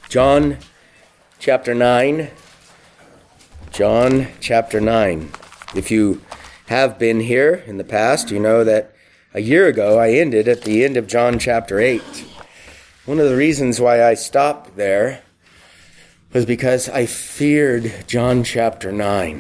John chapter 9. John chapter 9. If you have been here in the past, you know that a year ago I ended at the end of John chapter 8. One of the reasons why I stopped there was because I feared John chapter 9.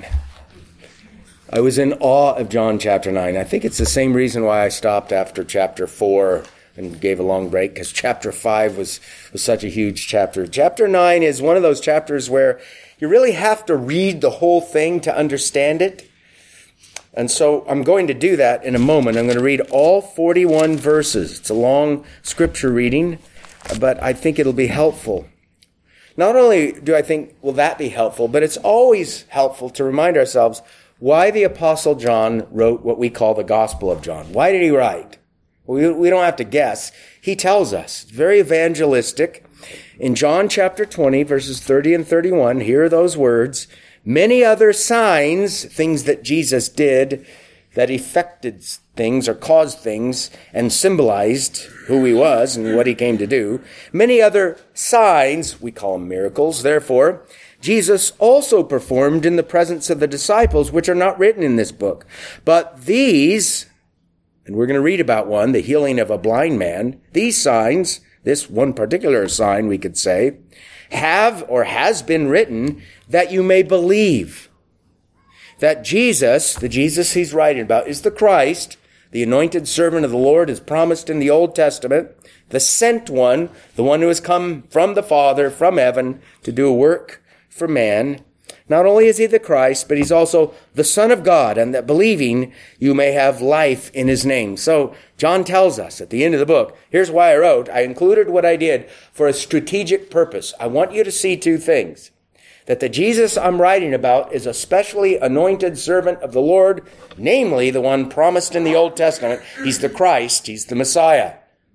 I was in awe of John chapter 9. I think it's the same reason why I stopped after chapter 4 and gave a long break, because chapter 5 was such a huge chapter. Chapter 9 is one of those chapters where you really have to read the whole thing to understand it. And so I'm going to do that in a moment. I'm going to read all 41 verses. It's a long scripture reading, but I think it'll be helpful. Not only do I think, will that be helpful, but it's always helpful to remind ourselves why the Apostle John wrote what we call the Gospel of John. Why did he write? We don't have to guess. He tells us. It's very evangelistic. In John chapter 20, verses 30 and 31, here are those words. Many other signs, things that Jesus did that effected things or caused things and symbolized who he was and what he came to do. Many other signs, we call them miracles, therefore, Jesus also performed in the presence of the disciples, which are not written in this book. But these, and we're going to read about one, the healing of a blind man, these signs, this one particular sign we could say, have or has been written that you may believe that Jesus, the Jesus he's writing about, is the Christ, the anointed servant of the Lord as promised in the Old Testament, the sent one, the one who has come from the Father, from heaven, to do a work for man. Not only is he the Christ, but he's also the Son of God, and that believing you may have life in his name. So John tells us at the end of the book, here's why I wrote. I included what I did for a strategic purpose. I want you to see two things. That the Jesus I'm writing about is a specially anointed servant of the Lord, namely the one promised in the Old Testament. He's the Christ. He's the Messiah.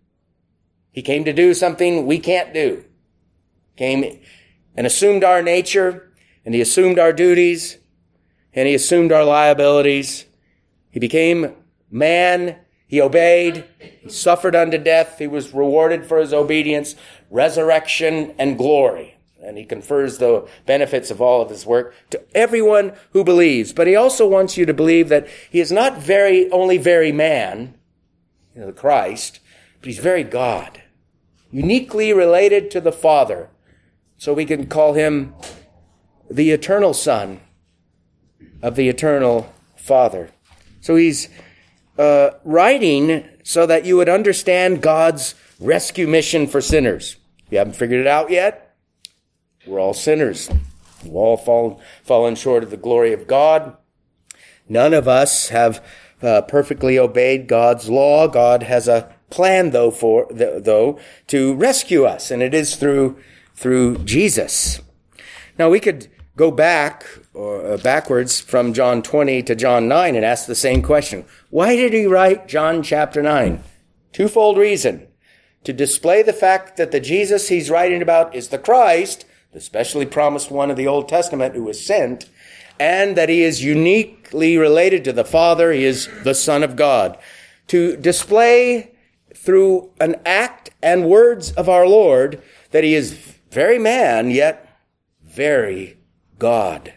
He came to do something we can't do. Came and assumed our nature, and he assumed our duties, and he assumed our liabilities. He became man. He obeyed. He suffered unto death. He was rewarded for his obedience, resurrection, and glory. And he confers the benefits of all of his work to everyone who believes. But he also wants you to believe that he is not only very man, the Christ, but he's very God, uniquely related to the Father. So we can call him the eternal Son of the eternal Father. So he's writing so that you would understand God's rescue mission for sinners. If you haven't figured it out yet, we're all sinners. We've all fallen short of the glory of God. None of us have perfectly obeyed God's law. God has a plan, though, to rescue us, and it is through Jesus. Now, we could go back or backwards from John 20 to John 9 and ask the same question. Why did he write John chapter 9? Twofold reason. To display the fact that the Jesus he's writing about is the Christ, the specially promised one of the Old Testament who was sent, and that he is uniquely related to the Father. He is the Son of God. To display through an act and words of our Lord that he is very man, yet very God.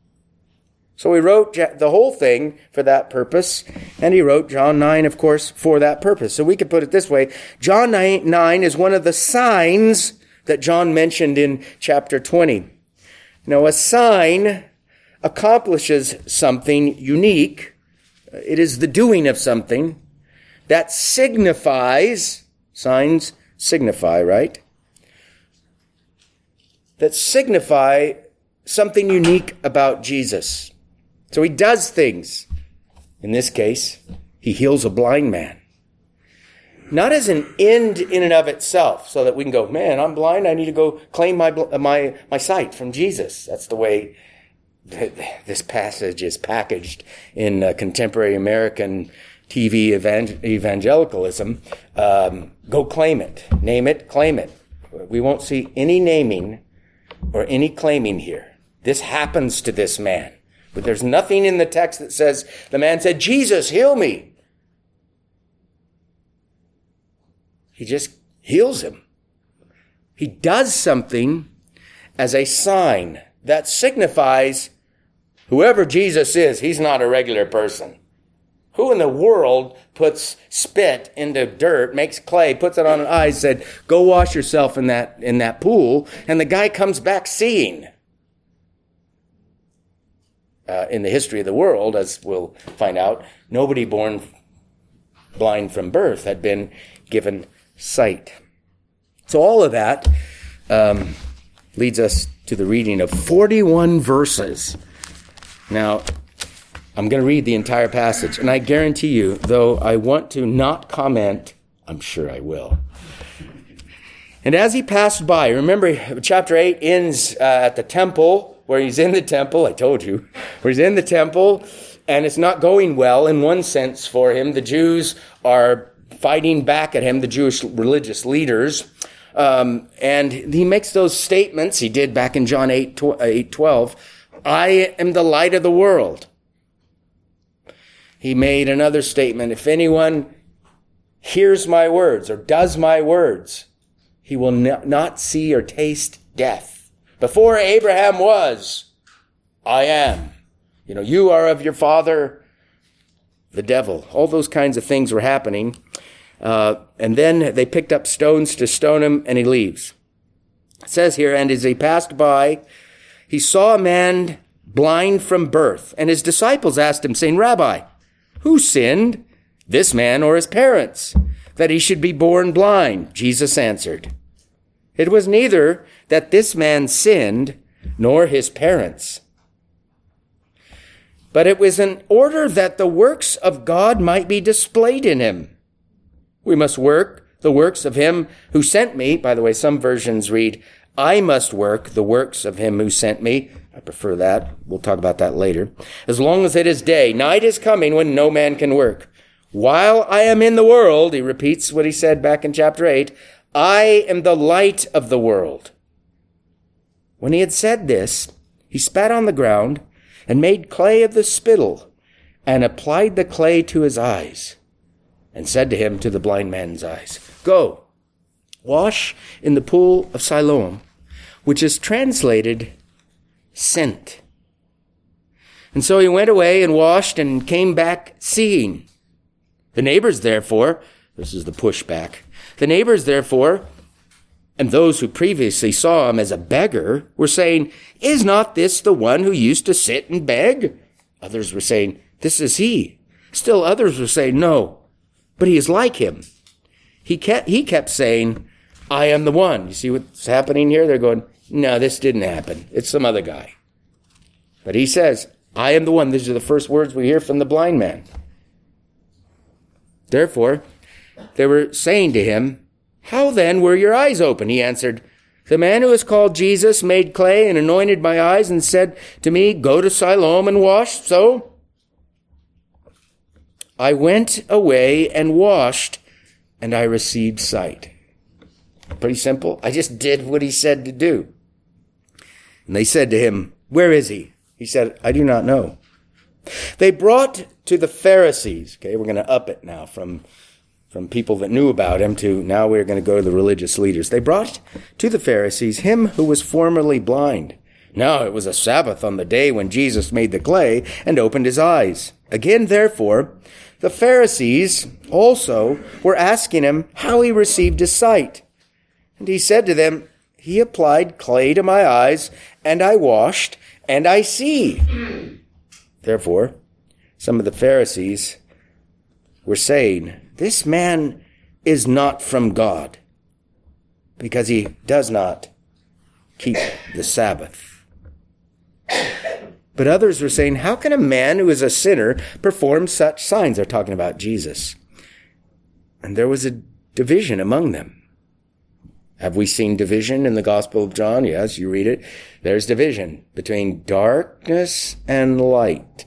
So he wrote the whole thing for that purpose, and he wrote John 9, of course, for that purpose. So we could put it this way. John 9 is one of the signs that John mentioned in chapter 20. Now, a sign accomplishes something unique. It is the doing of something that signifies, signs signify, right? That signify something unique about Jesus. So he does things. In this case, he heals a blind man. Not as an end in and of itself, so that we can go, man, I'm blind, I need to go claim my sight from Jesus. That's the way this passage is packaged in contemporary American TV evangelicalism. Go claim it, name it, claim it. We won't see any naming or any claiming here. This happens to this man. But there's nothing in the text that says, the man said, Jesus, heal me. He just heals him. He does something as a sign that signifies whoever Jesus is, he's not a regular person. Who in the world puts spit into dirt, makes clay, puts it on an eye, said, go wash yourself in that pool, and the guy comes back seeing? In the history of the world, as we'll find out, nobody born blind from birth had been given sight. So all of that leads us to the reading of 41 verses. Now, I'm going to read the entire passage, and I guarantee you, though I want to not comment, I'm sure I will. And as he passed by, remember chapter 8 ends at the temple, where he's in the temple, I told you, where he's in the temple, and it's not going well in one sense for him. The Jews are fighting back at him, the Jewish religious leaders, and he makes those statements he did back in John 8:12, I am the light of the world. He made another statement, if anyone hears my words or does my words, he will not see or taste death. Before Abraham was, I am. You are of your father, the devil. All those kinds of things were happening. And then they picked up stones to stone him, and he leaves. It says here, and as he passed by, he saw a man blind from birth, and his disciples asked him, saying, Rabbi, who sinned, this man or his parents, that he should be born blind? Jesus answered, it was neither that this man sinned, nor his parents, but it was in order that the works of God might be displayed in him. We must work the works of him who sent me. By the way, some versions read, I must work the works of him who sent me. I prefer that. We'll talk about that later. As long as it is day, night is coming when no man can work. While I am in the world, he repeats what he said back in chapter 8, I am the light of the world. When he had said this, he spat on the ground and made clay of the spittle and applied the clay to his eyes and said to him, to the blind man's eyes, go, wash in the pool of Siloam, which is translated sent. And so he went away and washed and came back seeing. The neighbors, therefore, this is the pushback, the neighbors, therefore, and those who previously saw him as a beggar were saying, is not this the one who used to sit and beg? Others were saying, this is he. Still others were saying, no, but he is like him. He kept saying, I am the one. You see what's happening here? They're going, no, this didn't happen. It's some other guy. But he says, I am the one. These are the first words we hear from the blind man. Therefore, they were saying to him, how then were your eyes open? He answered, the man who is called Jesus made clay and anointed my eyes and said to me, go to Siloam and wash. So I went away and washed, and I received sight. Pretty simple. I just did what he said to do. And they said to him, where is he? He said, I do not know. They brought to the Pharisees. Okay, we're going to up it now from people that knew about him to now we're going to go to the religious leaders. They brought to the Pharisees him who was formerly blind. Now it was a Sabbath on the day when Jesus made the clay and opened his eyes. Again, therefore, the Pharisees also were asking him how he received his sight. And he said to them, he applied clay to my eyes, and I washed, and I see. Therefore, some of the Pharisees were saying, this man is not from God, because he does not keep the Sabbath. But others were saying, how can a man who is a sinner perform such signs? They're talking about Jesus. And there was a division among them. Have we seen division in the Gospel of John? Yes, you read it. There's division between darkness and light.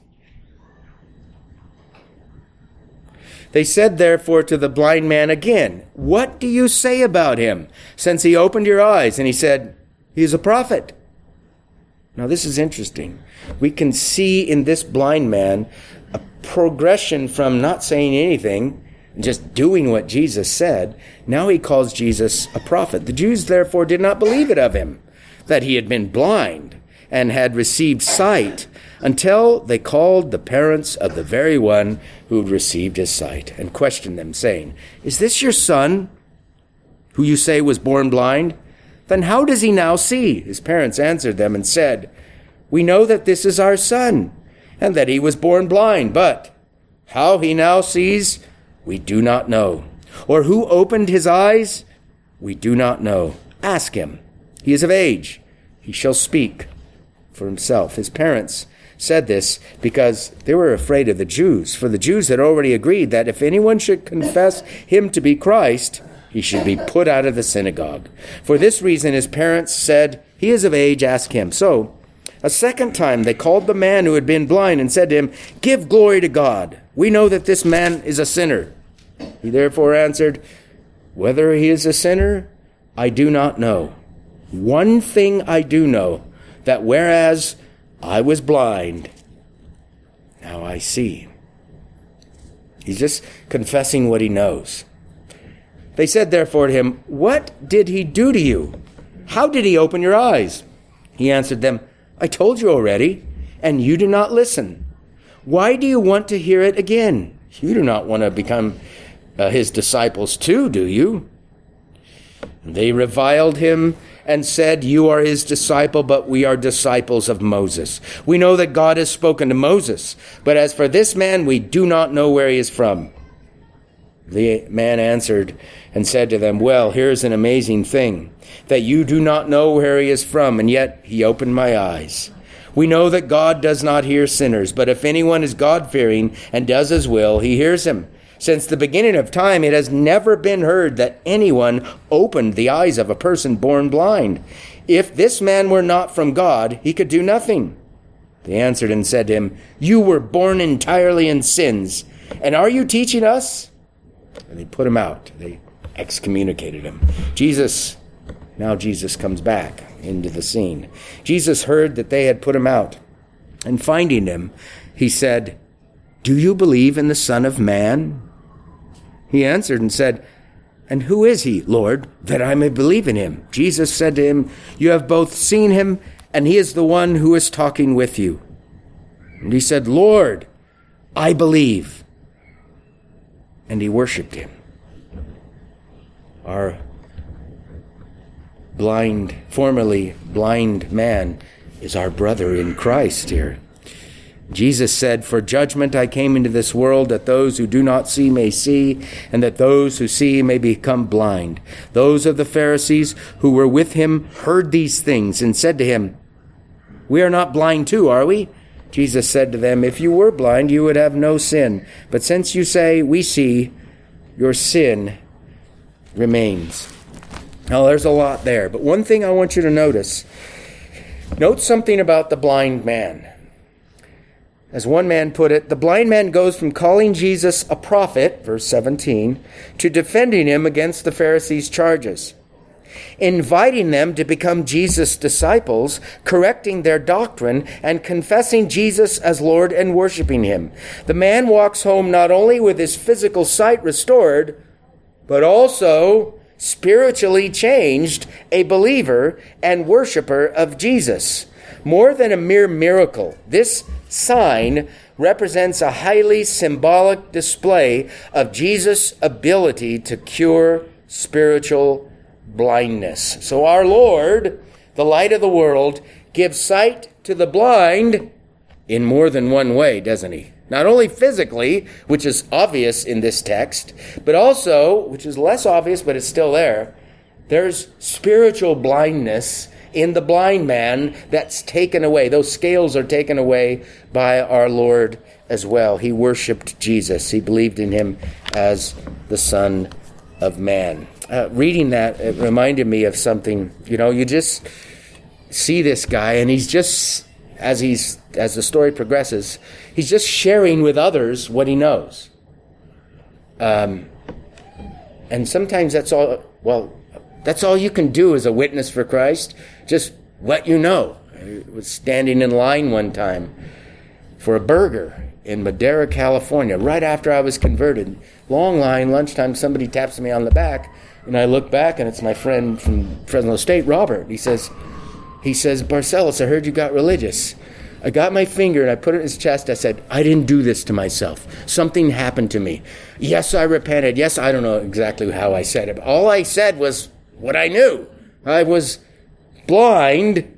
They said, therefore, to the blind man again, what do you say about him, since he opened your eyes? And he said, he is a prophet. Now, this is interesting. We can see in this blind man a progression from not saying anything and just doing what Jesus said. Now he calls Jesus a prophet. The Jews therefore did not believe it of him, that he had been blind and had received sight, until they called the parents of the very one who had received his sight and questioned them, saying, "Is this your son, who you say was born blind? Then how does he now see?" His parents answered them and said, "We know that this is our son, and that he was born blind, but how he now sees, we do not know. Or who opened his eyes, we do not know. Ask him. He is of age. He shall speak for himself." His parents said this because they were afraid of the Jews, for the Jews had already agreed that if anyone should confess him to be Christ, he should be put out of the synagogue. For this reason his parents said, "He is of age, ask him." So a second time they called the man who had been blind and said to him, "Give glory to God. We know that this man is a sinner." He therefore answered, "Whether he is a sinner, I do not know. One thing I do know, that whereas I was blind, now I see." He's just confessing what he knows. They said therefore to him, "What did he do to you? How did he open your eyes?" He answered them, "I told you already, and you do not listen. Why do you want to hear it again? You do not want to become his disciples too, do you?" They reviled him and said, "You are his disciple, but we are disciples of Moses. We know that God has spoken to Moses, but as for this man, we do not know where he is from." The man answered and said to them, "Well, here's an amazing thing, that you do not know where he is from, and yet he opened my eyes. We know that God does not hear sinners, but if anyone is God-fearing and does his will, he hears him. Since the beginning of time, it has never been heard that anyone opened the eyes of a person born blind. If this man were not from God, he could do nothing." They answered and said to him, "You were born entirely in sins, and are you teaching us?" And they put him out. They excommunicated him. Now Jesus comes back into the scene. Jesus heard that they had put him out, and finding him, he said, "Do you believe in the Son of Man?" He answered and said, "And who is he, Lord, that I may believe in him?" Jesus said to him, "You have both seen him, and he is the one who is talking with you." And he said, "Lord, I believe." And he worshipped him. Our formerly blind man is our brother in Christ here. Jesus said, "For judgment I came into this world, that those who do not see may see, and that those who see may become blind." Those of the Pharisees who were with him heard these things and said to him, "We are not blind too, are we?" Jesus said to them, "If you were blind, you would have no sin. But since you say, 'We see,' your sin remains." Now, there's a lot there, but one thing I want you to note something about the blind man. As one man put it, the blind man goes from calling Jesus a prophet, verse 17, to defending him against the Pharisees' charges, inviting them to become Jesus' disciples, correcting their doctrine, and confessing Jesus as Lord and worshiping him. The man walks home not only with his physical sight restored, but also spiritually changed, a believer and worshiper of Jesus. More than a mere miracle, this sign represents a highly symbolic display of Jesus' ability to cure spiritual blindness. So our Lord, the light of the world, gives sight to the blind in more than one way, doesn't he? Not only physically, which is obvious in this text, but also, which is less obvious, but it's still there, there's spiritual blindness in the blind man that's taken away. Those scales are taken away by our Lord as well. He worshiped Jesus. He believed in him as the Son of Man. Reading that, it reminded me of something. You just see this guy, and he's just, as the story progresses, he's just sharing with others what he knows. And sometimes that's all you can do as a witness for Christ. Just what you know. I was standing in line one time for a burger in Madera, California, right after I was converted. Long line, lunchtime, somebody taps me on the back, and I look back, and it's my friend from Fresno State, Robert. He says, Barcelos, I heard you got religious. I got my finger, and I put it in his chest. I said, I didn't do this to myself. Something happened to me. Yes, I repented. Yes, I don't know exactly how I said it. But all I said was what I knew. I was blind,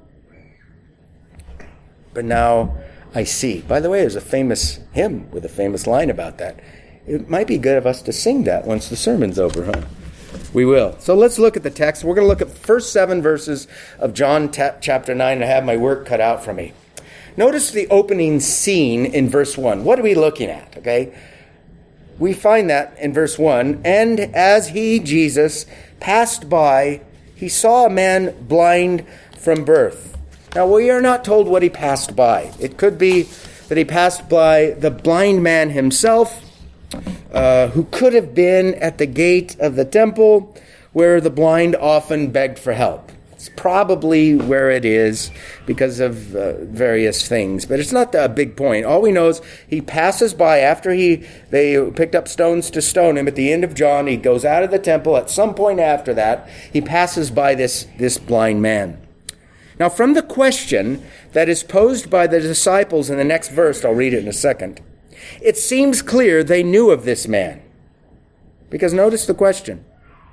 but now I see. By the way, there's a famous hymn with a famous line about that. It might be good of us to sing that once the sermon's over, huh? We will. So let's look at the text. We're going to look at the first 7 verses of John chapter 9, and I have my work cut out for me. Notice the opening scene in verse 1. What are we looking at? Okay, we find that in verse 1. And as he, Jesus, passed by, he saw a man blind from birth. Now, we are not told what he passed by. It could be that he passed by the blind man himself, who could have been at the gate of the temple where the blind often begged for help. It's probably where it is because of various things, but it's not a big point. All we know is he passes by after they picked up stones to stone him at the end of John. He goes out of the temple. At some point after that, he passes by this blind man. Now, from the question that is posed by the disciples in the next verse, I'll read it in a second, it seems clear they knew of this man. Because notice the question.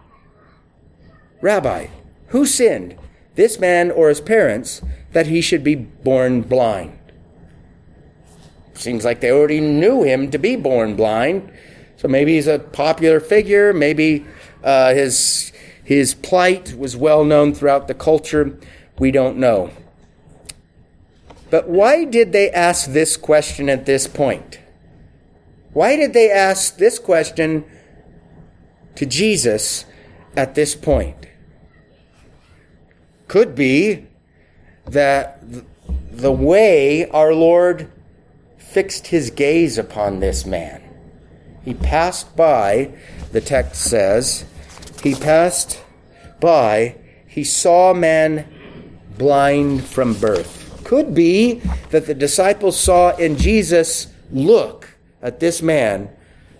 Rabbi, who sinned, this man or his parents, that he should be born blind? Seems like they already knew him to be born blind. So maybe he's a popular figure. Maybe his plight was well known throughout the culture. We don't know. But why did they ask this question at this point? Why did they ask this question to Jesus at this point? Could be that the way our Lord fixed his gaze upon this man. He passed by, the text says, he passed by, he saw a man blind from birth. Could be that the disciples saw in Jesus' look at this man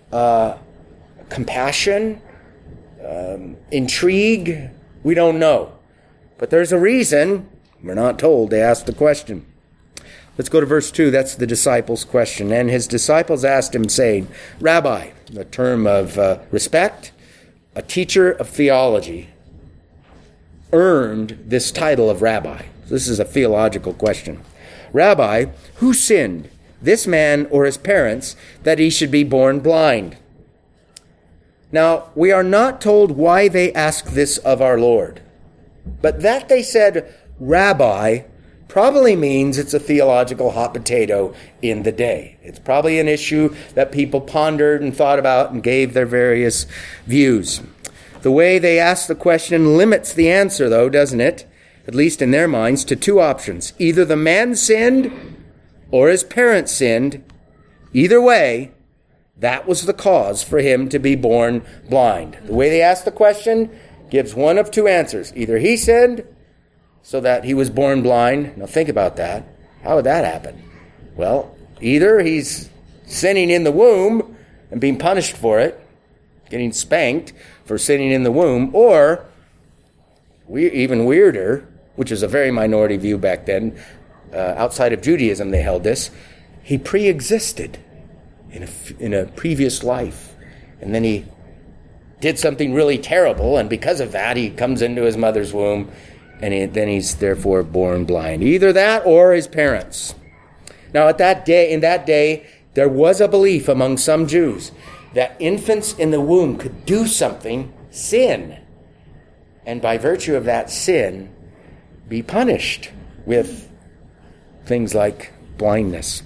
compassion, intrigue. We don't know. But there's a reason, we're not told, they asked the question. Let's go to verse 2. That's the disciples' question. And his disciples asked him, saying, Rabbi, a term of respect, a teacher of theology, earned this title of rabbi. This is a theological question. Rabbi, who sinned, this man or his parents, that he should be born blind? Now, we are not told why they asked this of our Lord. But that they said, Rabbi, probably means it's a theological hot potato in the day. It's probably an issue that people pondered and thought about and gave their various views. The way they ask the question limits the answer, though, doesn't it? At least in their minds, to 2 options. Either the man sinned or his parents sinned. Either way, that was the cause for him to be born blind. The way they ask the question gives one of 2 answers. Either he sinned so that he was born blind. Now think about that. How would that happen? Well, either he's sinning in the womb and being punished for it, getting spanked for sinning in the womb, or, even weirder, which is a very minority view back then, outside of Judaism they held this, he pre-existed in a previous life. And then he did something really terrible, and because of that, he comes into his mother's womb, and then he's therefore born blind. Either that or his parents. Now, in that day, there was a belief among some Jews that infants in the womb could do something, sin, and by virtue of that sin, be punished with things like blindness.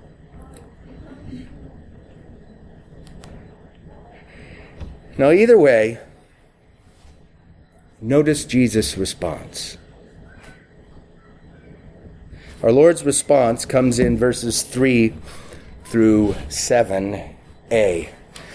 Now, either way, notice Jesus' response. Our Lord's response comes in verses 3 through 7a.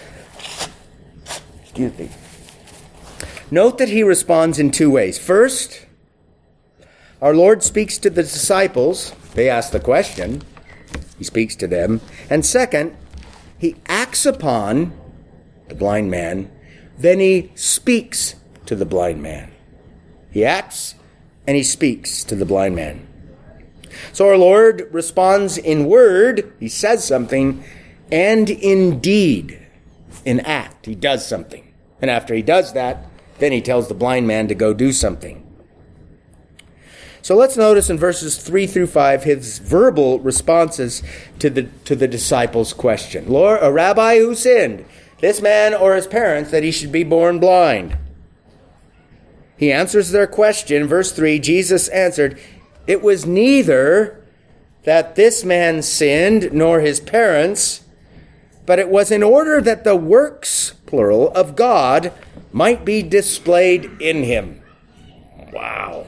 Excuse me. Note that he responds in 2 ways. First, our Lord speaks to the disciples. They ask the question, He speaks to them. And second, he acts upon the blind man, then he speaks to the blind man. He acts and he speaks to the blind man. So our Lord responds in word, he says something, and in deed, in act, he does something. And after he does that, then he tells the blind man to go do something. So let's notice in verses 3 through 5 his verbal responses to the disciples' question. Lord, a rabbi, who sinned, this man or his parents, that he should be born blind? He answers their question. Verse 3, Jesus answered, it was neither that this man sinned nor his parents, but it was in order that the works, plural, of God might be displayed in him. Wow.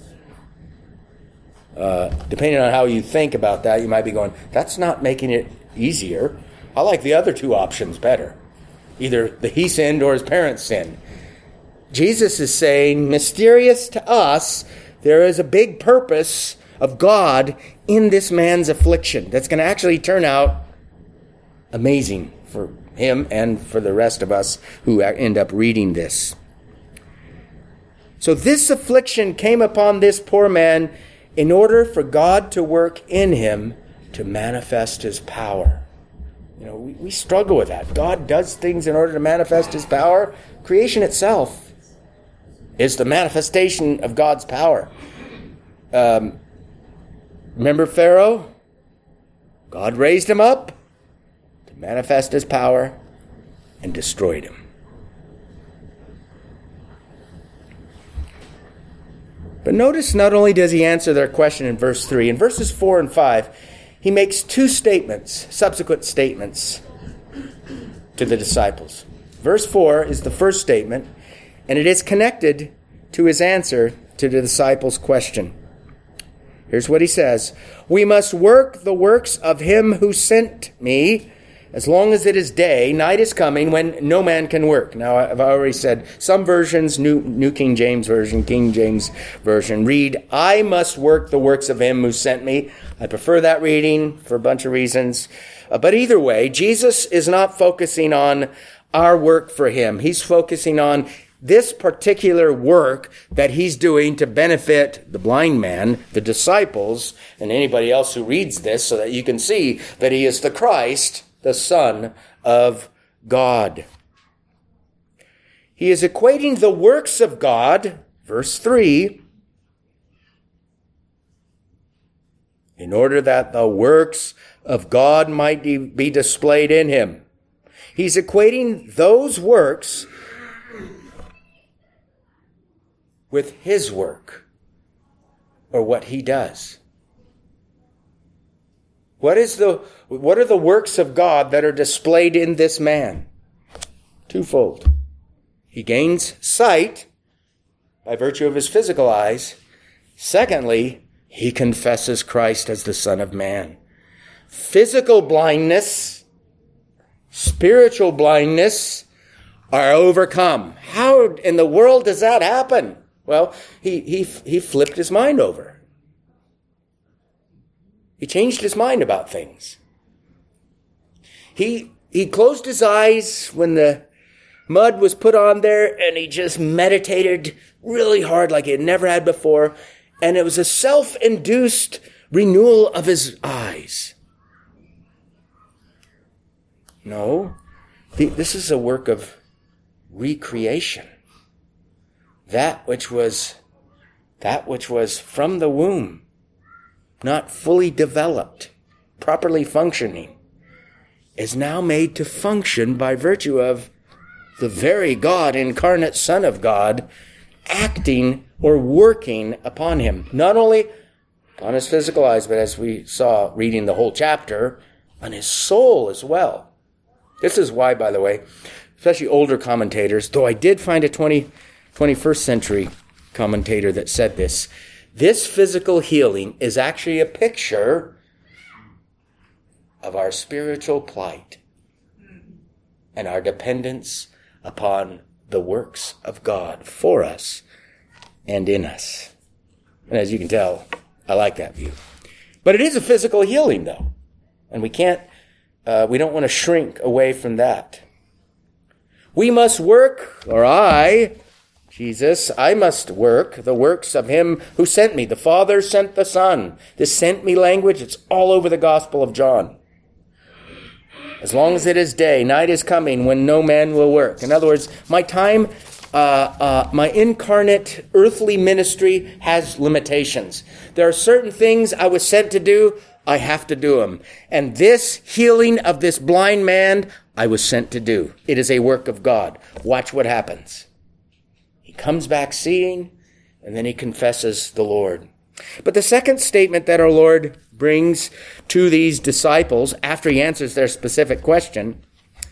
Depending on how you think about that, you might be going, that's not making it easier. I like the other two options better. Either he sinned or his parents sinned. Jesus is saying, mysterious to us, there is a big purpose of God in this man's affliction that's going to actually turn out amazing for him and for the rest of us who end up reading this. So this affliction came upon this poor man in order for God to work in him to manifest his power. You know, we struggle with that. God does things in order to manifest his power. Creation itself is the manifestation of God's power. Remember Pharaoh? God raised him up to manifest his power and destroyed him. But notice not only does he answer their question in verse 3, in verses 4 and 5, he makes two statements, subsequent statements to the disciples. Verse 4 is the first statement, and it is connected to his answer to the disciples' question. Here's what he says. We must work the works of him who sent me, as long as it is day. Night is coming when no man can work. Now, I've already said some versions, New King James Version, King James Version, read, I must work the works of him who sent me. I prefer that reading for a bunch of reasons. But either way, Jesus is not focusing on our work for him. He's focusing on this particular work that he's doing to benefit the blind man, the disciples, and anybody else who reads this, so that you can see that he is the Christ, the Son of God. He is equating the works of God, verse 3, in order that the works of God might be displayed in him. He's equating those works with his work, or what he does. What are the works of God that are displayed in this man? Twofold. He gains sight by virtue of his physical eyes. Secondly, he confesses Christ as the Son of Man. Physical blindness, spiritual blindness are overcome. How in the world does that happen? Well, he flipped his mind over. He changed his mind about things. He closed his eyes when the mud was put on there, and he just meditated really hard like he had never had before. And it was a self-induced renewal of his eyes. No, this is a work of recreation. That which was from the womb, not fully developed, properly functioning, is now made to function by virtue of the very God, incarnate Son of God, acting or working upon him. Not only on his physical eyes, but as we saw reading the whole chapter, on his soul as well. This is why, by the way, especially older commentators, though I did find a 21st century commentator that said this physical healing is actually a picture of our spiritual plight and our dependence upon the works of God for us and in us. And as you can tell, I like that view. But it is a physical healing, though. And we don't want to shrink away from that. We must work, or I must work the works of him who sent me. The Father sent the Son. This sent me language, it's all over the Gospel of John. As long as it is day, night is coming when no man will work. In other words, my time, my incarnate earthly ministry has limitations. There are certain things I was sent to do, I have to do them. And this healing of this blind man, I was sent to do. It is a work of God. Watch what happens. He comes back seeing, and then he confesses the Lord. But the second statement that our Lord brings to these disciples after he answers their specific question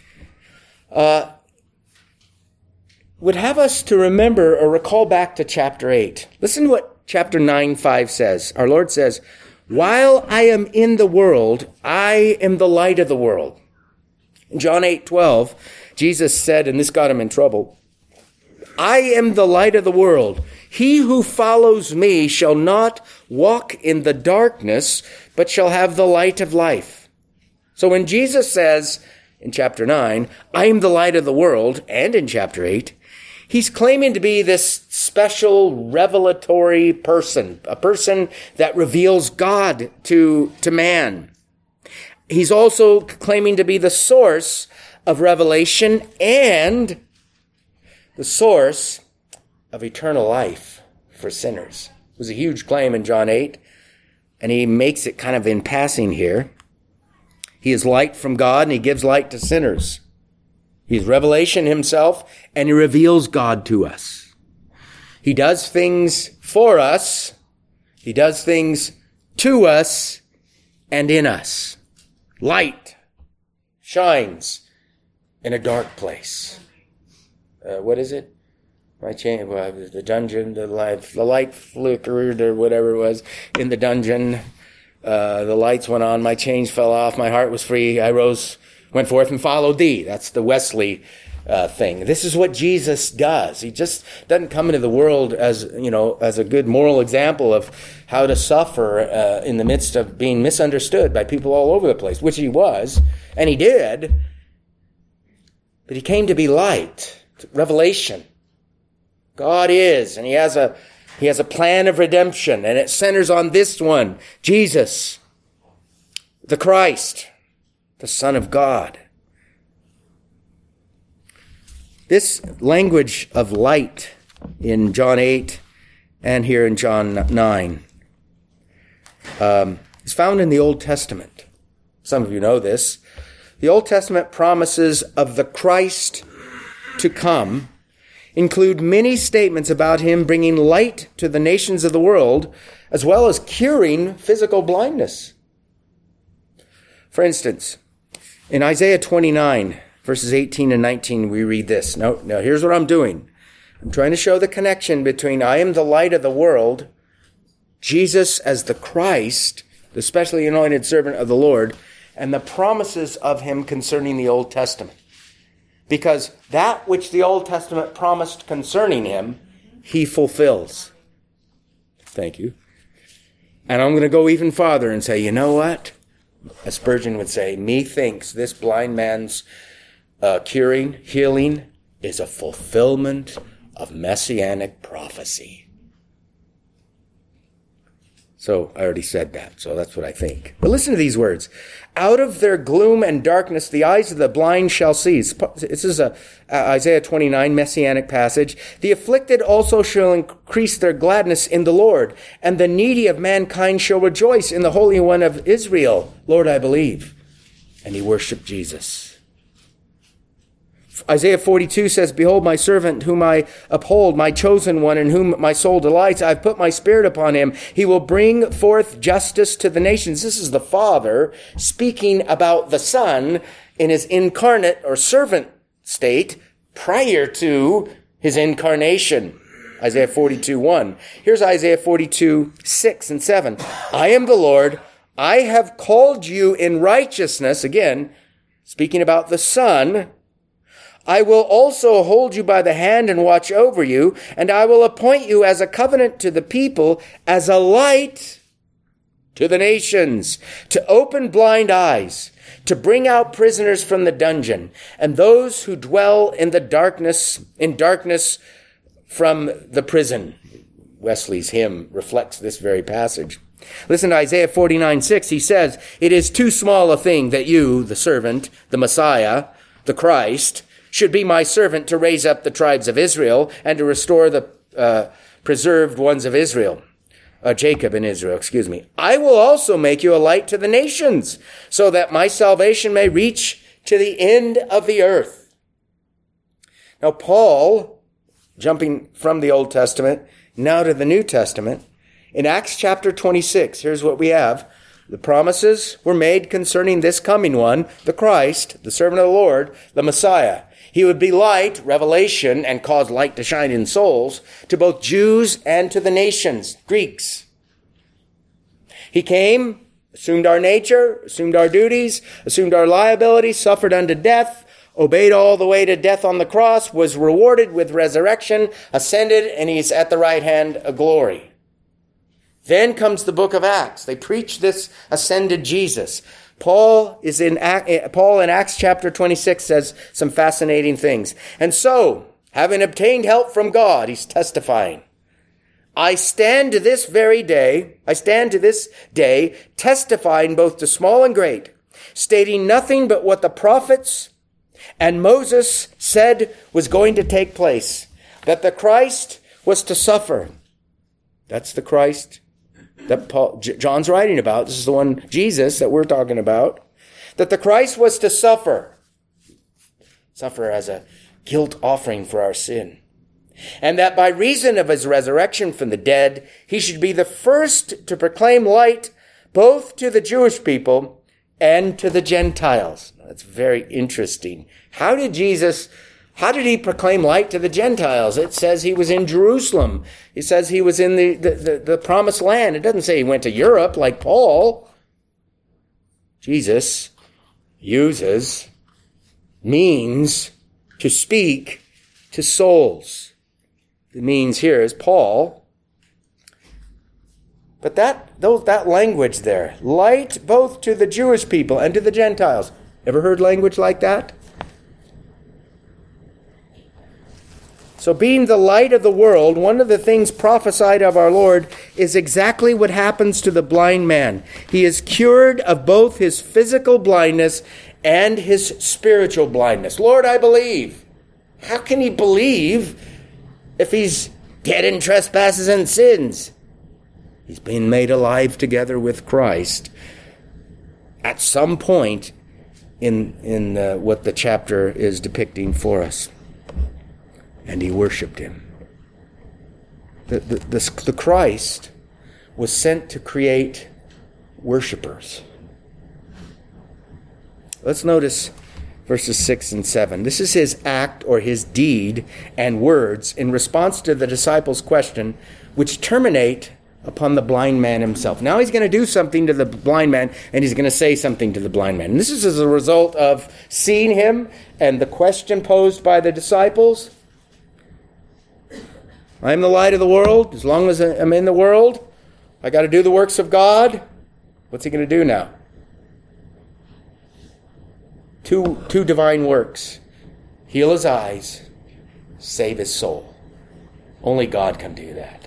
would have us to remember or recall back to chapter 8. Listen to what chapter 9:5 says. Our Lord says, "While I am in the world, I am the light of the world." In John 8:12, Jesus said, and this got him in trouble, "I am the light of the world. He who follows me shall not walk in the darkness, but shall have the light of life." So when Jesus says in chapter 9, "I am the light of the world," and in chapter 8, he's claiming to be this special revelatory person, a person that reveals God to man. He's also claiming to be the source of revelation and the source of eternal life for sinners. It was a huge claim in John 8, and he makes it kind of in passing here. He is light from God, and he gives light to sinners. He is revelation himself, and he reveals God to us. He does things for us. He does things to us and in us. Light shines in a dark place. What is it? The dungeon, the light flickered or whatever it was in the dungeon. The lights went on, my chains fell off, my heart was free, I rose, went forth and followed thee. That's the Wesley thing. This is what Jesus does. He just doesn't come into the world as a good moral example of how to suffer in the midst of being misunderstood by people all over the place, which he was, and he did. But he came to be light, revelation. God is, and he has a plan of redemption, and it centers on this one, Jesus, the Christ, the Son of God. This language of light in John 8 and here in John 9 is found in the Old Testament. Some of you know this. The Old Testament promises of the Christ to come include many statements about him bringing light to the nations of the world, as well as curing physical blindness. For instance, in Isaiah 29, verses 18 and 19, we read this. Now here's what I'm doing. I'm trying to show the connection between I am the light of the world, Jesus as the Christ, the specially anointed servant of the Lord, and the promises of him concerning the Old Testament. Because that which the Old Testament promised concerning him, he fulfills. Thank you. And I'm going to go even farther and say, you know what? As Spurgeon would say, methinks this blind man's healing is a fulfillment of messianic prophecy. So I already said that, so that's what I think. But listen to these words. Out of their gloom and darkness, the eyes of the blind shall see. This is a Isaiah 29 messianic passage. The afflicted also shall increase their gladness in the Lord, and the needy of mankind shall rejoice in the Holy One of Israel. Lord, I believe. And he worshiped Jesus. Isaiah 42 says, Behold, my servant whom I uphold, my chosen one in whom my soul delights. I've put my spirit upon him. He will bring forth justice to the nations. This is the Father speaking about the Son in his incarnate or servant state prior to his incarnation. Isaiah 42:1. Here's Isaiah 42:6 and 7. I am the Lord. I have called you in righteousness. Again, speaking about the Son. I will also hold you by the hand and watch over you, and I will appoint you as a covenant to the people, as a light to the nations, to open blind eyes, to bring out prisoners from the dungeon, and those who dwell in darkness from the prison. Wesley's hymn reflects this very passage. Listen to Isaiah 49:6. He says, "It is too small a thing that you, the servant, the Messiah, the Christ, should be my servant to raise up the tribes of Israel and to restore the preserved ones of Israel." Jacob and Israel, "I will also make you a light to the nations, so that my salvation may reach to the end of the earth." Now, Paul, jumping from the Old Testament now to the New Testament, in Acts chapter 26, here's what we have. The promises were made concerning this coming one, the Christ, the servant of the Lord, the Messiah. He would be light, revelation, and cause light to shine in souls to both Jews and to the nations, Greeks. He came, assumed our nature, assumed our duties, assumed our liability, suffered unto death, obeyed all the way to death on the cross, was rewarded with resurrection, ascended, and he's at the right hand of glory. Then comes the book of Acts. They preach this ascended Jesus. Paul in Acts chapter 26 says some fascinating things. "And so, having obtained help from God," he's testifying, I stand to this day, testifying both to small and great, stating nothing but what the prophets and Moses said was going to take place, that the Christ was to suffer." That's the Christ that John's writing about. This is the one, Jesus, that we're talking about. That the Christ was to suffer as a guilt offering for our sin. And that by reason of his resurrection from the dead, he should be the first to proclaim light both to the Jewish people and to the Gentiles. That's very interesting. How did he proclaim light to the Gentiles? It says he was in Jerusalem. It says he was in the promised land. It doesn't say he went to Europe like Paul. Jesus uses means to speak to souls. The means here is Paul. But that language there, light both to the Jewish people and to the Gentiles. Ever heard language like that? So being the light of the world, one of the things prophesied of our Lord is exactly what happens to the blind man. He is cured of both his physical blindness and his spiritual blindness. "Lord, I believe." How can he believe if he's dead in trespasses and sins? He's been made alive together with Christ at some point in what the chapter is depicting for us. And he worshipped him. The Christ was sent to create worshipers. Let's notice verses 6 and 7. This is his act or his deed and words in response to the disciples' question, which terminate upon the blind man himself. Now he's going to do something to the blind man, and he's going to say something to the blind man. And this is as a result of seeing him and the question posed by the disciples. I am the light of the world. As long as I'm in the world, I got to do the works of God. What's he going to do now? Two divine works. Heal his eyes, save his soul. Only God can do that.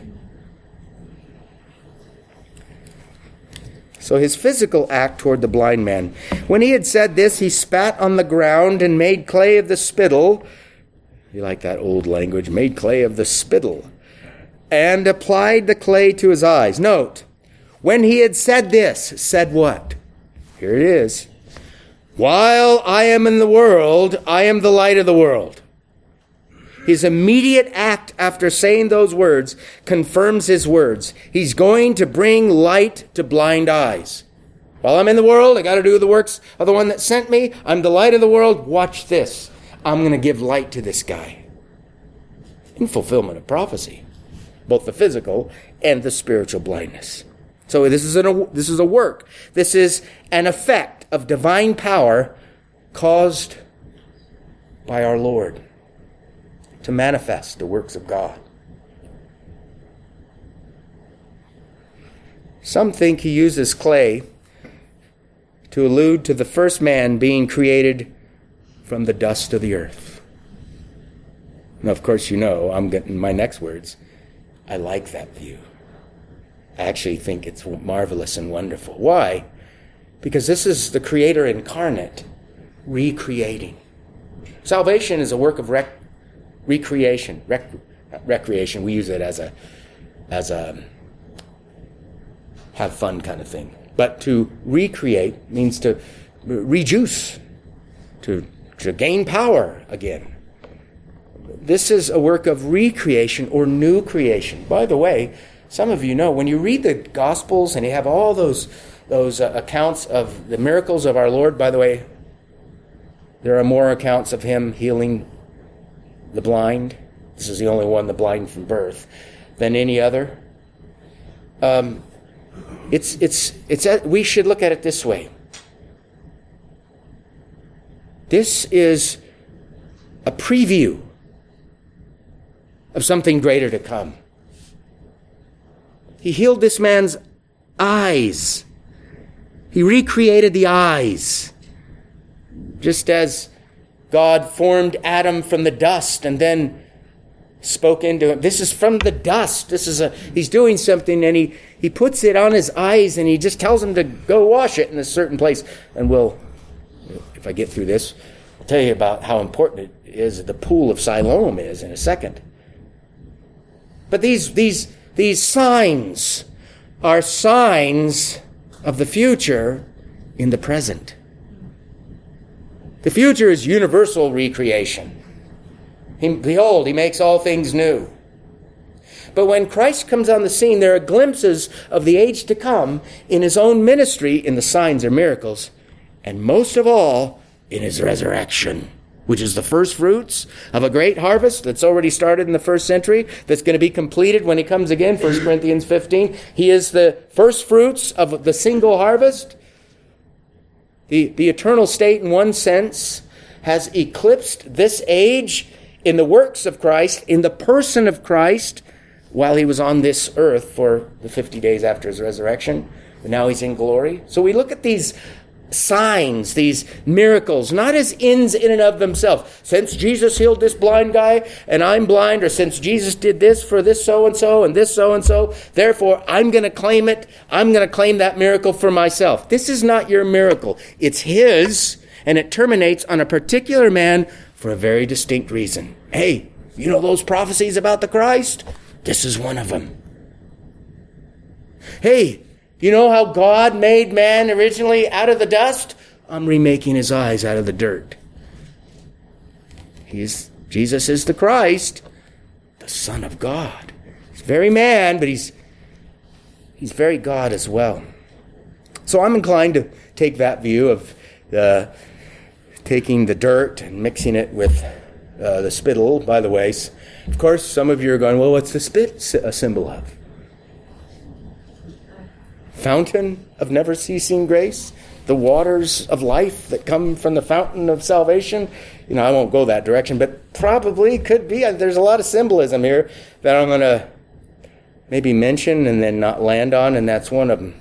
So his physical act toward the blind man. When he had said this, he spat on the ground and made clay of the spittle. You like that old language? Made clay of the spittle. And applied the clay to his eyes. Note, when he had said this, said what? Here it is. While I am in the world, I am the light of the world. His immediate act after saying those words confirms his words. He's going to bring light to blind eyes. While I'm in the world, I got to do the works of the one that sent me. I'm the light of the world. Watch this. I'm going to give light to this guy. In fulfillment of prophecy. Both the physical and the spiritual blindness. So this is a work. This is an effect of divine power caused by our Lord to manifest the works of God. Some think he uses clay to allude to the first man being created from the dust of the earth. Now, of course, I'm getting my next words. I like that view. I actually think it's marvelous and wonderful. Why? Because this is the Creator incarnate recreating. Salvation is a work of recreation. Recreation, we use it as a have fun kind of thing. But to recreate means to rejuice, to gain power again. This is a work of recreation or new creation. By the way, some of you know, when you read the Gospels and you have all those accounts of the miracles of our Lord, by the way, there are more accounts of him healing the blind. This is the only one, the blind from birth, than any other. We should look at it this way. This is a preview of something greater to come. He healed this man's eyes. He recreated the eyes. Just as God formed Adam from the dust and then spoke into him. This is from the dust. He's doing something, and he puts it on his eyes, and he just tells him to go wash it in a certain place. And if I get through this, I'll tell you about how important it is, the pool of Siloam is in a second. But these signs are signs of the future in the present. The future is universal recreation. Behold, he makes all things new. But when Christ comes on the scene, there are glimpses of the age to come in his own ministry, in the signs or miracles, and most of all, in his resurrection, which is the first fruits of a great harvest that's already started in the first century, that's going to be completed when he comes again, 1 Corinthians 15. He is the first fruits of the single harvest. The eternal state, in one sense, has eclipsed this age in the works of Christ, in the person of Christ, while he was on this earth for the 50 days after his resurrection. But now he's in glory. So we look at these signs, these miracles, not as ends in and of themselves. Since Jesus healed this blind guy and I'm blind, or since Jesus did this for this so-and-so and this so-and-so, therefore I'm going to claim it. I'm going to claim that miracle for myself. This is not your miracle. It's his, and it terminates on a particular man for a very distinct reason. Hey, you know those prophecies about the Christ? This is one of them. Hey, you know how God made man originally out of the dust? I'm remaking his eyes out of the dirt. Jesus is the Christ, the Son of God. He's very man, but he's very God as well. So I'm inclined to take that view of taking the dirt and mixing it with the spittle. By the way, of course, some of you are going, well, what's the spit a symbol of? Fountain of never-ceasing grace, the waters of life that come from the fountain of salvation. I won't go that direction, but probably could be. There's a lot of symbolism here that I'm going to maybe mention and then not land on, and that's one of them.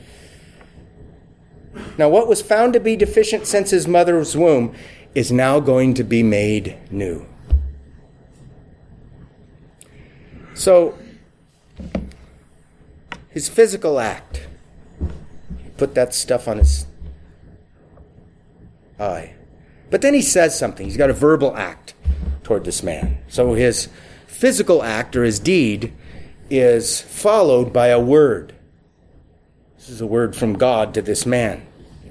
Now, what was found to be deficient since his mother's womb is now going to be made new. So, his physical act, he put that stuff on his eye. But then he says something. He's got a verbal act toward this man. So his physical act or his deed is followed by a word. This is a word from God to this man.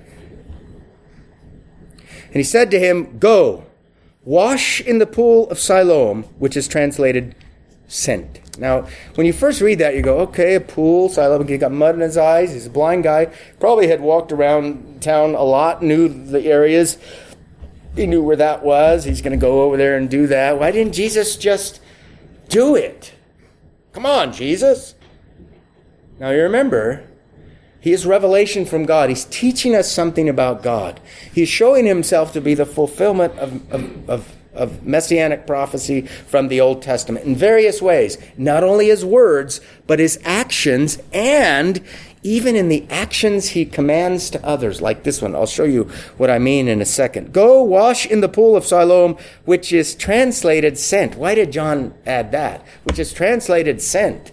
And he said to him, "Go, wash in the pool of Siloam," which is translated sent. Now, when you first read that, you go, okay, a pool, Siloam, he got mud in his eyes, he's a blind guy, probably had walked around town a lot, knew the areas, he knew where that was, he's going to go over there and do that. Why didn't Jesus just do it? Come on, Jesus. Now, you remember, he is revelation from God. He's teaching us something about God. He's showing himself to be the fulfillment of messianic prophecy from the Old Testament in various ways. Not only his words, but his actions and even in the actions he commands to others, like this one. I'll show you what I mean in a second. Go wash in the pool of Siloam, which is translated sent. Why did John add that? Which is translated sent.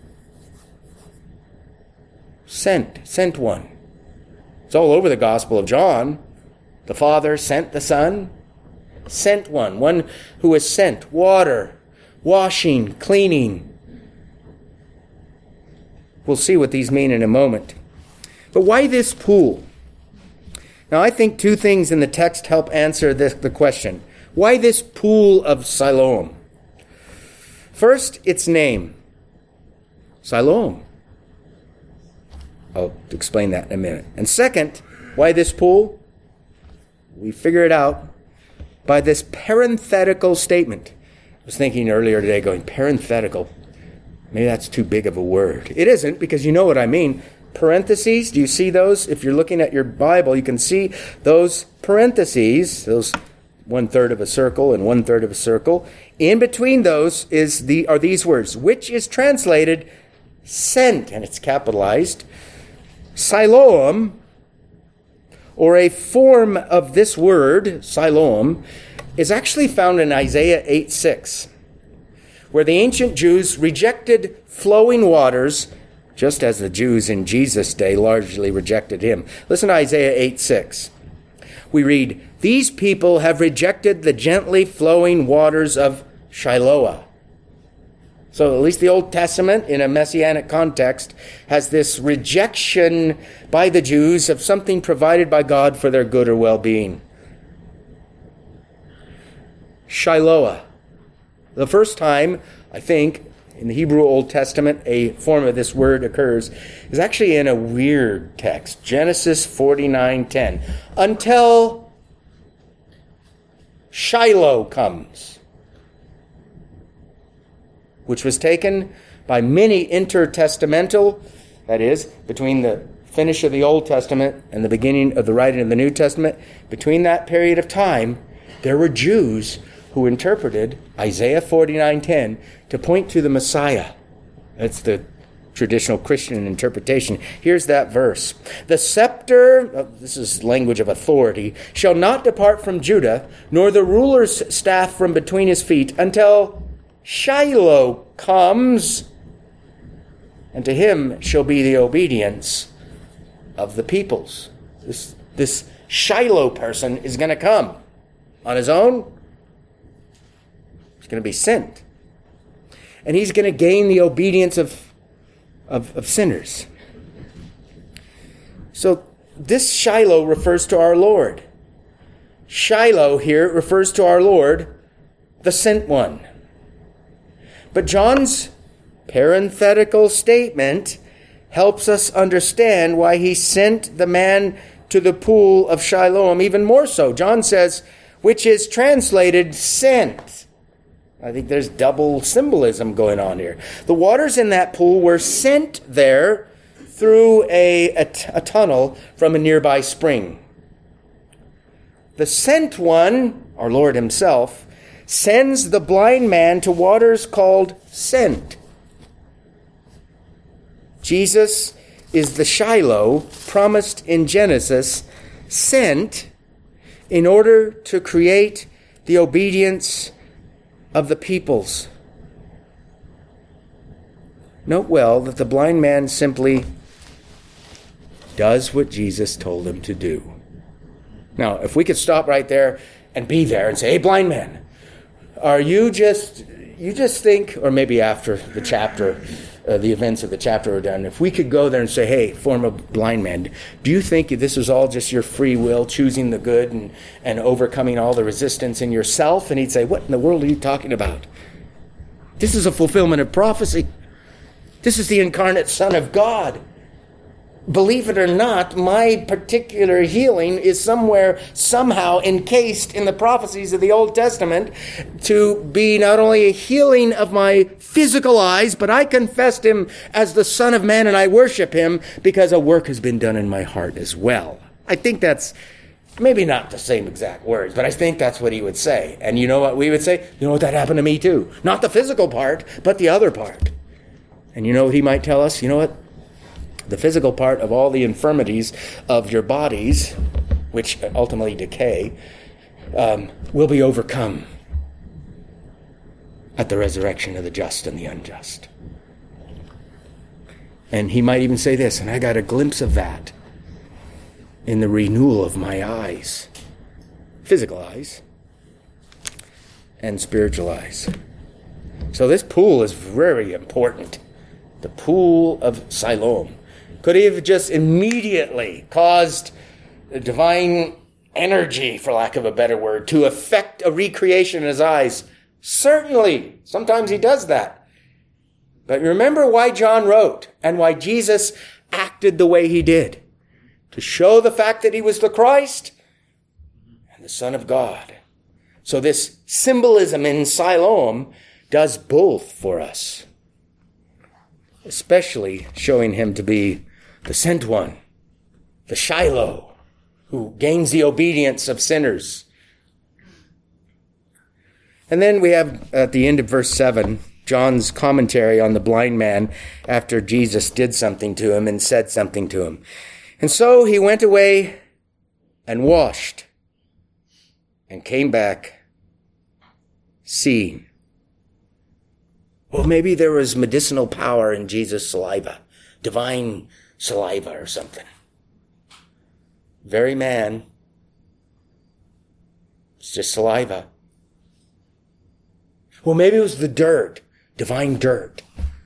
Sent one. It's all over the Gospel of John. The Father sent the Son. Sent one who is sent. Water, washing, cleaning. We'll see what these mean in a moment. But why this pool? Now, I think two things in the text help answer the question. Why this pool of Siloam? First, its name. Siloam. I'll explain that in a minute. And second, why this pool? We figure it out by this parenthetical statement. I was thinking earlier today, going, parenthetical. Maybe that's too big of a word. It isn't, because you know what I mean. Parentheses, do you see those? If you're looking at your Bible, you can see those parentheses, those 1/3 of a circle and 1/3 of a circle. In between those are these words, which is translated sent, and it's capitalized. Siloam, or a form of this word, Siloam, is actually found in Isaiah 8:6. Where the ancient Jews rejected flowing waters, just as the Jews in Jesus' day largely rejected him. Listen to Isaiah 8:6. We read, "These people have rejected the gently flowing waters of Shiloah." So at least the Old Testament, in a messianic context, has this rejection by the Jews of something provided by God for their good or well-being. Shiloah. The first time, I think, in the Hebrew Old Testament, a form of this word occurs is actually in a weird text, Genesis 49:10. Until Shiloh comes, which was taken by many intertestamental, that is, between the finish of the Old Testament and the beginning of the writing of the New Testament, between that period of time, there were Jews who interpreted Isaiah 49:10 to point to the Messiah. That's the traditional Christian interpretation. Here's that verse. "The scepter," this is language of authority, "shall not depart from Judah, nor the ruler's staff from between his feet, until Shiloh comes, and to him shall be the obedience of the peoples." This Shiloh person is going to come on his own. Going to be sent. And he's going to gain the obedience of sinners. So this Shiloh refers to our Lord. Shiloh here refers to our Lord, the sent one. But John's parenthetical statement helps us understand why he sent the man to the pool of Shiloh even more so. John says, which is translated sent. I think there's double symbolism going on here. The waters in that pool were sent there through a tunnel from a nearby spring. The sent one, our Lord himself, sends the blind man to waters called sent. Jesus is the Shiloh promised in Genesis, sent in order to create the obedience of the peoples. Note well that the blind man simply does what Jesus told him to do. Now, if we could stop right there and be there and say, "Hey, blind man, are you just think," or maybe after the chapter, the events of the chapter are done, if we could go there and say, "Hey, former blind man, do you think this is all just your free will, choosing the good and overcoming all the resistance in yourself?" And he'd say, "What in the world are you talking about? This is a fulfillment of prophecy. This is the incarnate Son of God. Believe it or not, my particular healing is somehow encased in the prophecies of the Old Testament to be not only a healing of my physical eyes, but I confessed him as the Son of Man and I worship him because a work has been done in my heart as well." I think that's maybe not the same exact words, but I think that's what he would say. And you know what we would say? You know what, that happened to me too. Not the physical part, but the other part. And you know what he might tell us? You know what? the physical part of all the infirmities of your bodies, which ultimately decay, will be overcome at the resurrection of the just and the unjust. And he might even say this, and I got a glimpse of that in the renewal of my eyes, physical eyes and spiritual eyes. So this pool is very important. The pool of Siloam. Could he have just immediately caused the divine energy, for lack of a better word, to effect a recreation in his eyes? Certainly. Sometimes he does that. But remember why John wrote and why Jesus acted the way he did. To show the fact that he was the Christ and the Son of God. So this symbolism in Siloam does both for us. Especially showing him to be the sent one, the Shiloh, who gains the obedience of sinners. And then we have, at the end of verse 7, John's commentary on the blind man after Jesus did something to him and said something to him. And so he went away and washed and came back seeing. Well, maybe there was medicinal power in Jesus' saliva, divine saliva or something. Very man. It's just saliva. Well, maybe it was the dirt, divine dirt.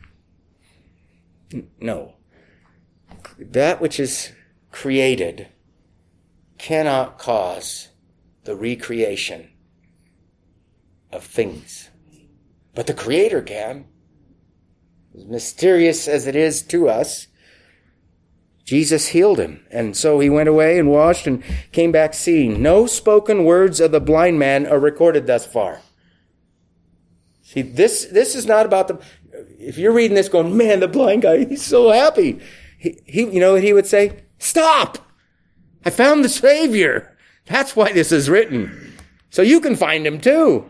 No. That which is created cannot cause the recreation of things. But the Creator can. As mysterious as it is to us, Jesus healed him. And so he went away and washed and came back seeing. No spoken words of the blind man are recorded thus far. See, this is not about the... If you're reading this going, man, the blind guy, he's so happy. He you know what he would say? Stop! I found the Savior. That's why this is written. So you can find him too.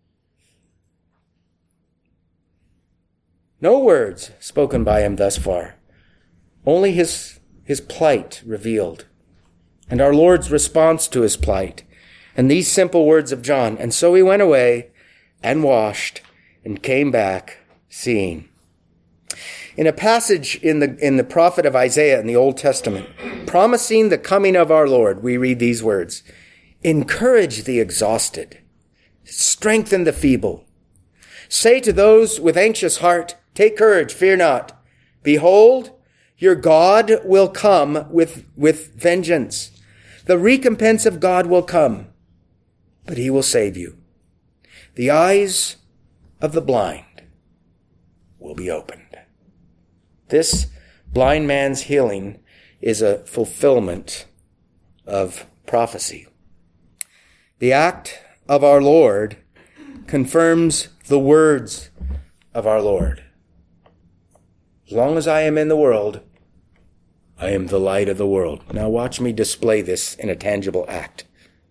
No words spoken by him thus far. Only his plight revealed. And our Lord's response to his plight. And these simple words of John. And so he went away and washed and came back seeing. In a passage in the prophet of Isaiah in the Old Testament, promising the coming of our Lord, we read these words. Encourage the exhausted. Strengthen the feeble. Say to those with anxious heart, take courage, fear not. Behold, your God will come with vengeance. The recompense of God will come, but he will save you. The eyes of the blind will be opened. This blind man's healing is a fulfillment of prophecy. The act of our Lord confirms the words of our Lord. As long as I am in the world, I am the light of the world. Now watch me display this in a tangible act.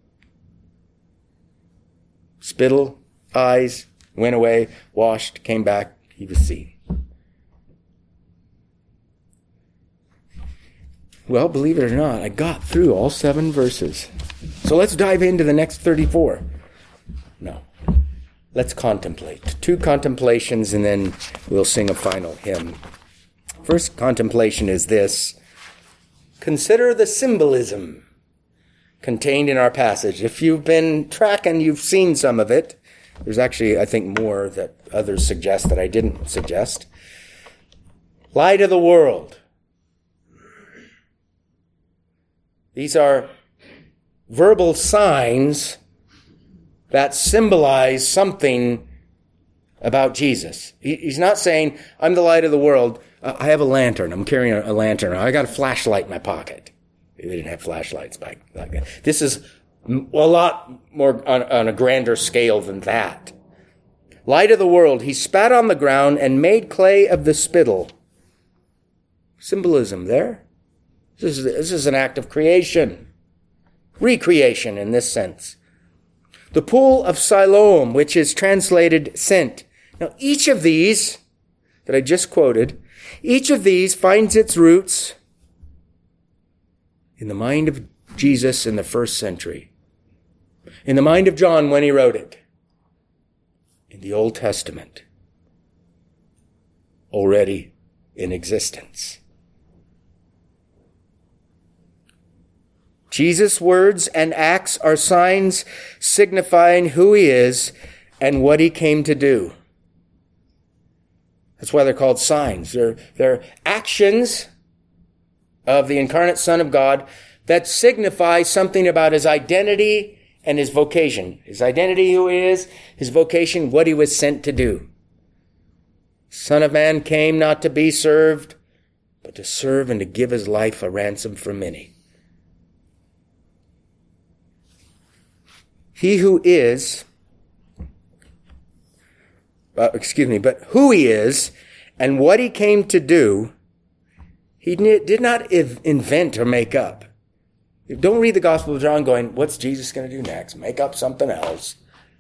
Spittle, eyes, went away, washed, came back, he was seen. Well, believe it or not, I got through all 7 verses. So let's dive into the next 34. No. Let's contemplate. 2 contemplations and then we'll sing a final hymn. First contemplation is this. Consider the symbolism contained in our passage. If you've been tracking, you've seen some of it. There's actually, I think, more that others suggest that I didn't suggest. Light of the world. These are verbal signs that symbolize something about Jesus. He's not saying, I'm the light of the world. I have a lantern. I'm carrying a lantern. I got a flashlight in my pocket. They didn't have flashlights back then. This is a lot more on a grander scale than that. Light of the world. He spat on the ground and made clay of the spittle. Symbolism there. This is an act of creation. Recreation in this sense. The pool of Siloam, which is translated sent. Now, each of these that I just quoted Each of these finds its roots in the mind of Jesus in the first century, in the mind of John when he wrote it, in the Old Testament, already in existence. Jesus' words and acts are signs signifying who he is and what he came to do. That's why they're called signs. They're actions of the incarnate Son of God that signify something about his identity and his vocation. His identity, who he is, his vocation, what he was sent to do. Son of Man came not to be served, but to serve and to give his life a ransom for many. He who is, but who he is and what he came to do, he did not invent or make up. Don't read the Gospel of John going, what's Jesus going to do next? Make up something else.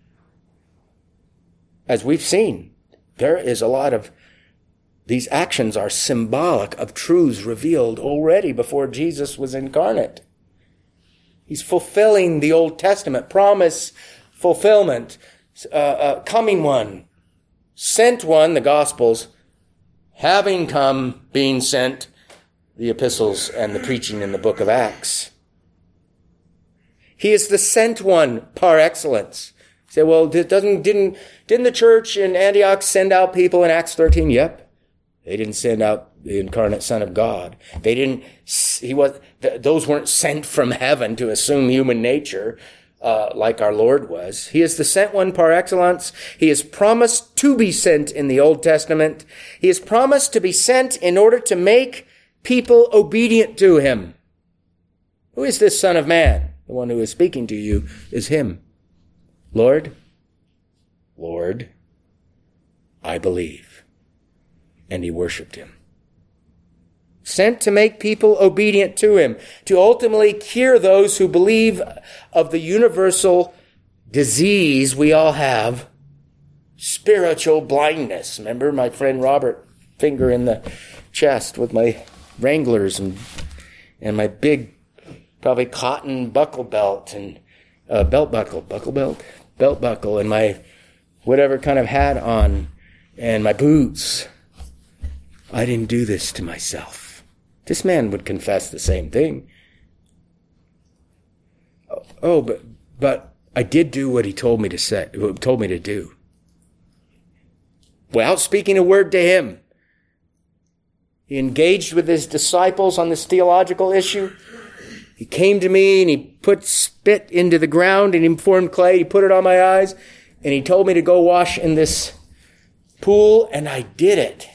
As we've seen, there is a lot of these actions are symbolic of truths revealed already before Jesus was incarnate. He's fulfilling the Old Testament promise, fulfillment, coming one, sent one, the Gospels, having come, being sent, the epistles and the preaching in the book of Acts. He is the sent one par excellence. You say, well, didn't the church in Antioch send out people in Acts 13? Yep. They didn't send out the incarnate Son of God. Those weren't sent from heaven to assume human nature, like our Lord was. He is the sent one par excellence. He is promised to be sent in the Old Testament. He is promised to be sent in order to make people obedient to him. Who is this Son of Man? The one who is speaking to you is him. Lord, I believe. And he worshiped him. Sent to make people obedient to him, to ultimately cure those who believe of the universal disease we all have, spiritual blindness. Remember my friend Robert, finger in the chest with my Wranglers and my big, probably cotton buckle belt and belt buckle and my whatever kind of hat on and my boots. I didn't do this to myself. This man would confess the same thing. Oh, but I did do what he told me to do. Without speaking a word to him. He engaged with his disciples on this theological issue. He came to me and he put spit into the ground and he formed clay. He put it on my eyes and he told me to go wash in this pool, and I did it.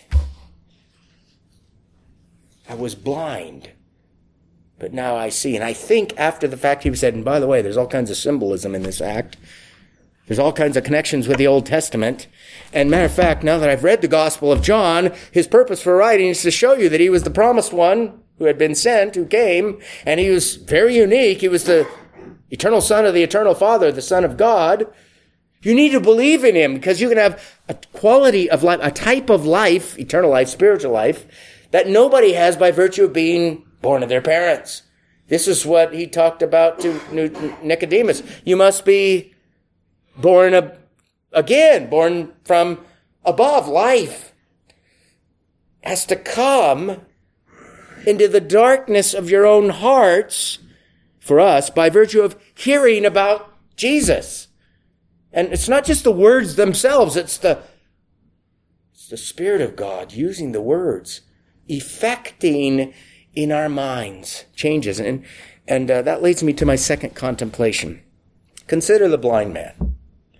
I was blind, but now I see. And I think after the fact he said, and by the way, there's all kinds of symbolism in this act. There's all kinds of connections with the Old Testament. And matter of fact, now that I've read the Gospel of John, his purpose for writing is to show you that he was the promised one who had been sent, who came, and he was very unique. He was the eternal Son of the eternal Father, the Son of God. You need to believe in him because you can have a quality of life, a type of life, eternal life, spiritual life, that nobody has by virtue of being born of their parents. This is what he talked about to Nicodemus. You must be born again, born from above. Life has to come into the darkness of your own hearts for us by virtue of hearing about Jesus. And it's not just the words themselves, it's the Spirit of God using the words, effecting in our minds changes. And that leads me to my second contemplation. Consider the blind man.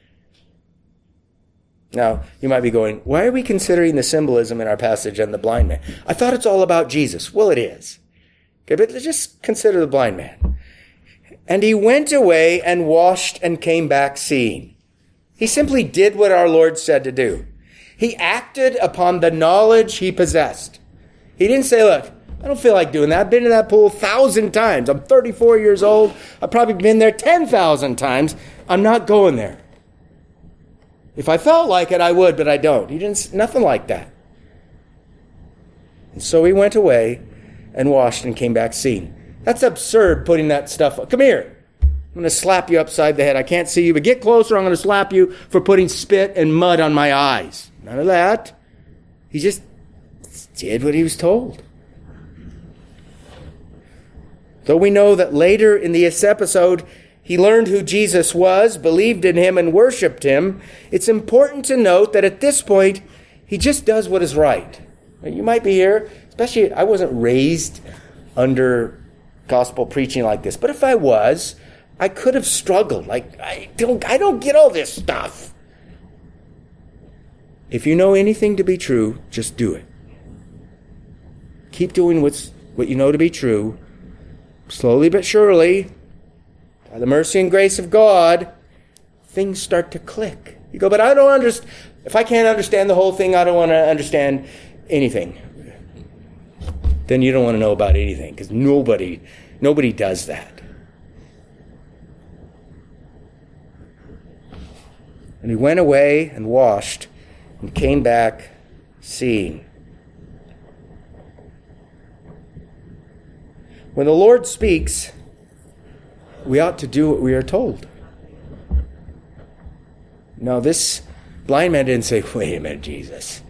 Now, you might be going, why are we considering the symbolism in our passage and the blind man? I thought it's all about Jesus. Well, it is. Okay, but let's just consider the blind man. And he went away and washed and came back seeing. He simply did what our Lord said to do. He acted upon the knowledge he possessed. He didn't say, look, I don't feel like doing that. I've been to that pool 1,000 times. I'm 34 years old. I've probably been there 10,000 times. I'm not going there. If I felt like it, I would, but I don't. He didn't, nothing like that. And so he went away and washed and came back seeing. That's absurd, putting that stuff up. Come here. I'm going to slap you upside the head. I can't see you, but get closer. I'm going to slap you for putting spit and mud on my eyes. None of that. He just did what he was told. Though we know that later in this episode, he learned who Jesus was, believed in him, and worshiped him, it's important to note that at this point, he just does what is right. You might be here, especially I wasn't raised under gospel preaching like this, but if I was, I could have struggled. Like, I don't get all this stuff. If you know anything to be true, just do it. Keep doing what you know to be true. Slowly but surely, by the mercy and grace of God, things start to click. You go, but I don't understand. If I can't understand the whole thing, I don't want to understand anything. Then you don't want to know about anything, because nobody does that. And he went away and washed and came back seeing. When the Lord speaks, we ought to do what we are told. Now, this blind man didn't say, wait a minute, Jesus.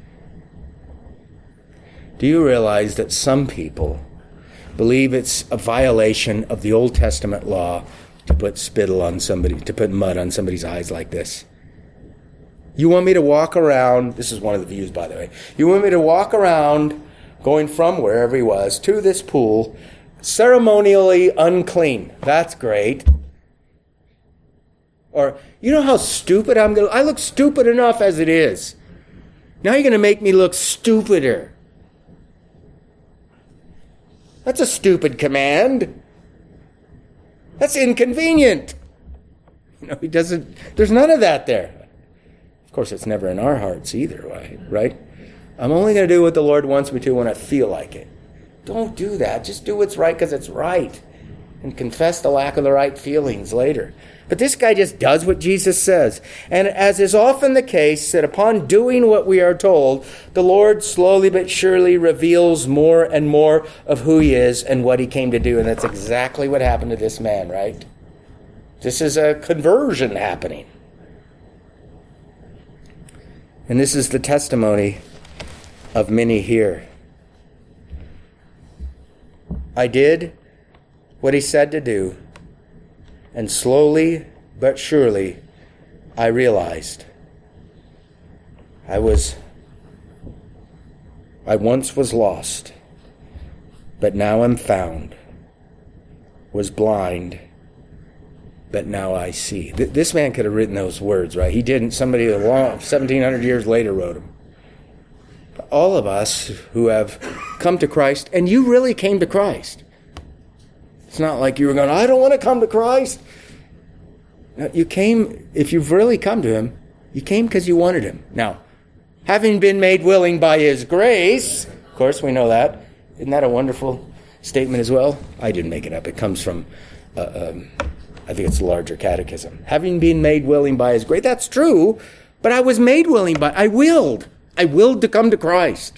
Do you realize that some people believe it's a violation of the Old Testament law to put spittle on somebody, to put mud on somebody's eyes like this? You want me to walk around, this is one of the views, by the way. You want me to walk around going from wherever he was to this pool, ceremonially unclean. That's great. Or, you know how stupid I look stupid enough as it is. Now you're going to make me look stupider. That's a stupid command. That's inconvenient. He doesn't, there's none of that there. Of course, it's never in our hearts either, right? I'm only going to do what the Lord wants me to when I feel like it. Don't do that. Just do what's right because it's right. And confess the lack of the right feelings later. But this guy just does what Jesus says. And as is often the case, that upon doing what we are told, the Lord slowly but surely reveals more and more of who he is and what he came to do. And that's exactly what happened to this man, right? This is a conversion happening. And this is the testimony of many here. I did what he said to do, and slowly but surely I realized I once was lost, but now am found, was blind, but now I see. This man could have written those words, right? He didn't. Somebody 1,700 years later wrote them. But all of us who have come to Christ, and you really came to Christ. It's not like you were going, I don't want to come to Christ. No, you came, if you've really come to him, you came because you wanted him. Now, having been made willing by his grace, of course we know that. Isn't that a wonderful statement as well? I didn't make it up. It comes from, I think it's the larger catechism. Having been made willing by his grace, that's true, but I was made willing by, I willed to come to Christ.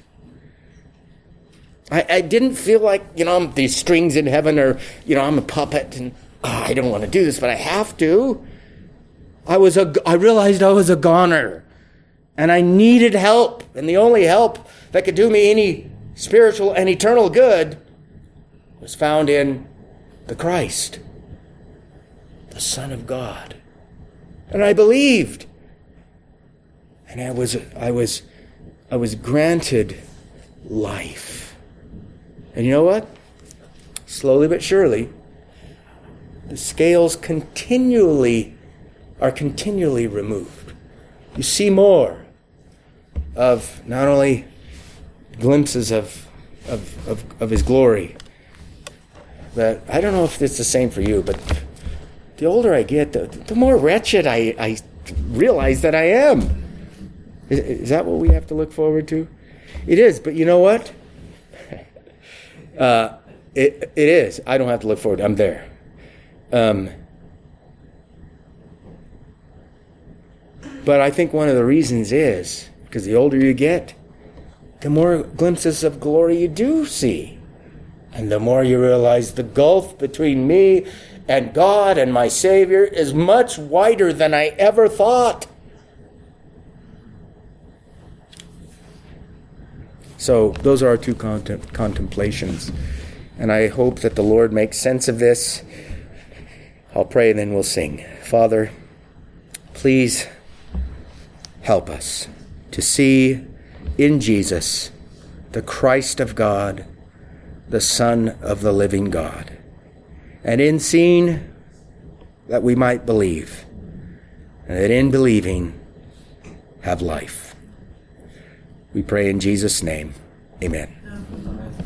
I didn't feel like, I'm these strings in heaven or, I'm a puppet and I don't want to do this, but I have to. I realized I was a goner and I needed help. And the only help that could do me any spiritual and eternal good was found in the Christ, the Son of God. And I believed. And I was granted life. And you know what? Slowly but surely, the scales are continually removed. You see more of not only glimpses of his glory, but I don't know if it's the same for you, but the older I get, the more wretched I realize that I am. Is that what we have to look forward to? It is, but you know what? It is. I don't have to look forward. I'm there. But I think one of the reasons is because the older you get, the more glimpses of glory you do see. And the more you realize the gulf between me and God and my Savior is much wider than I ever thought. So those are our two contemplations. And I hope that the Lord makes sense of this. I'll pray and then we'll sing. Father, please help us to see in Jesus the Christ of God, the Son of the living God. And in seeing, that we might believe, and that in believing, have life. We pray in Jesus' name. Amen.